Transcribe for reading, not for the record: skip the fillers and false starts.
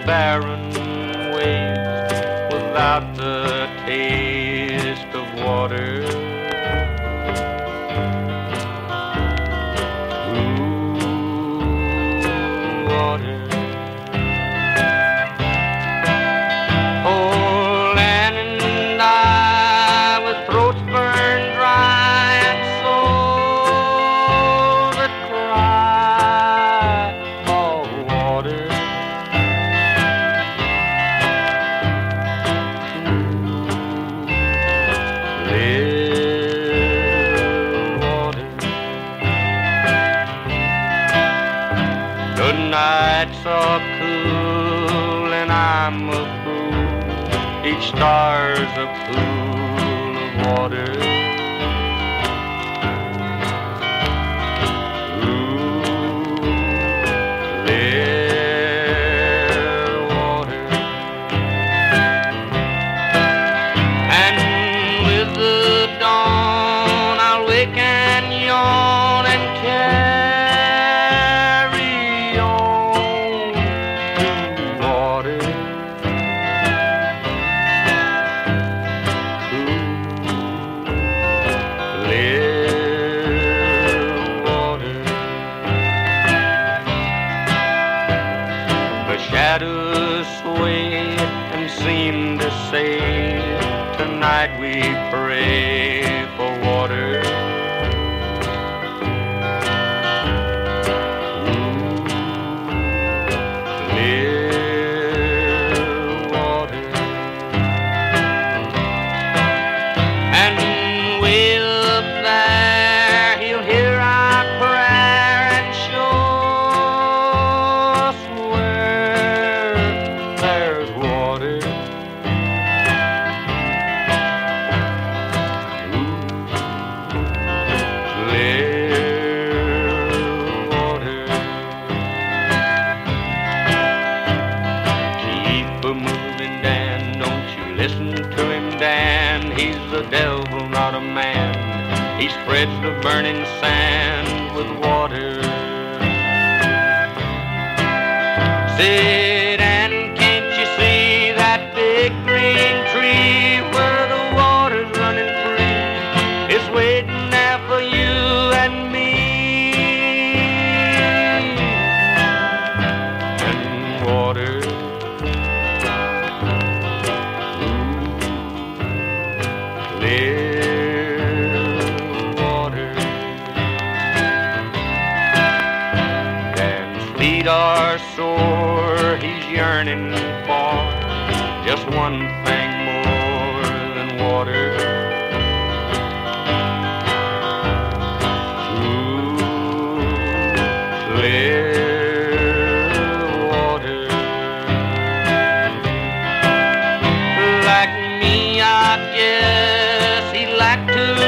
barren waste without the taste of water. Ooh, water. Oh, land and I with throats burned dry and souls that cry for water. The nights are cool and I'm a fool. Each star's a pool of water. Ooh, clear water. And with the dawn I'll wake and yawn and carry on to water. Cool, clear water. The shadows sway and seem to say, tonight we pray for water. Ooh, clear water. And way up there he'll hear our prayer and show us where there's water. Moving, Dan, don't you listen to him, Dan. He's the devil, not a man. He spreads the burning sand with water. Say, Dan, can't you see that big green tree where the water's running free? It's waiting there for you and me. And water. Clear water. Dan's feet are sore, he's yearning for just one thing more than water. Ooh, clear water. Like me, I guess he'd like to